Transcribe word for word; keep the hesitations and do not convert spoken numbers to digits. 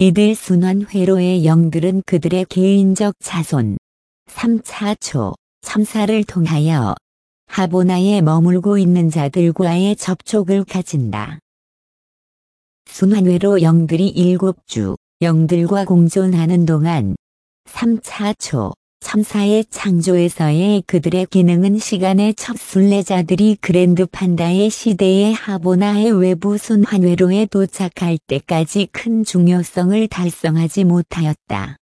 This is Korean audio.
이들 순환회로의 영들은 그들의 개인적 자손, 삼차초, 참사를 통하여 하보나에 머물고 있는 자들과의 접촉을 가진다. 순환회로 영들이 일곱 주, 영들과 공존하는 동안 삼차초, 참사의 창조에서의 그들의 기능은 시간의 첫 순례자들이 그랜드 판다의 시대의 하보나의 외부 순환회로에 도착할 때까지 큰 중요성을 달성하지 못하였다.